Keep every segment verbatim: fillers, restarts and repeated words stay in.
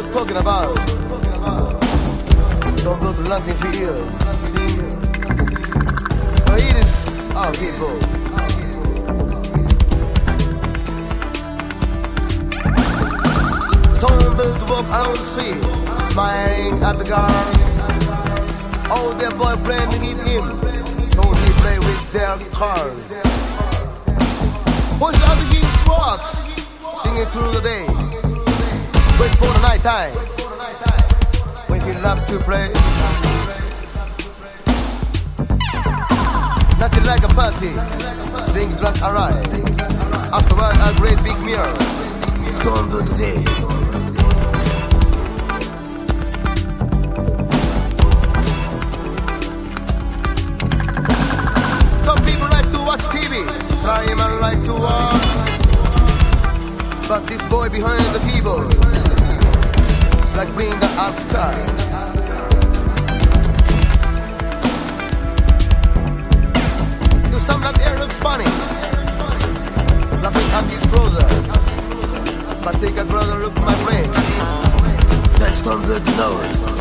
you're talking about. Don't go to London Field. But it is our people. Stumble to walk on the street, smiling at the guards. All their boyfriend need him, so he play with their cars. Boys out the king walks, singing through the day. Wait for the night time, when he love to play. Nothing like a party, drink drunk arrive. Afterward a great big meal, stumble today. Watch T V, Simon like to walk. But this boy behind the keyboard, like bring the up sky. Do some that air looks funny, laughing at his closer. But take a closer look my way. That's some good nose.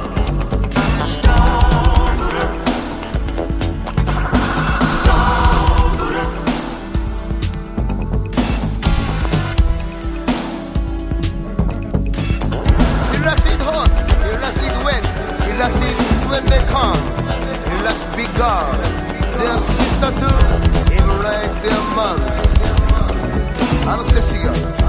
Relax it when they come. Relax big girl. Their sister too, even like their moms. I'm a sexy girl.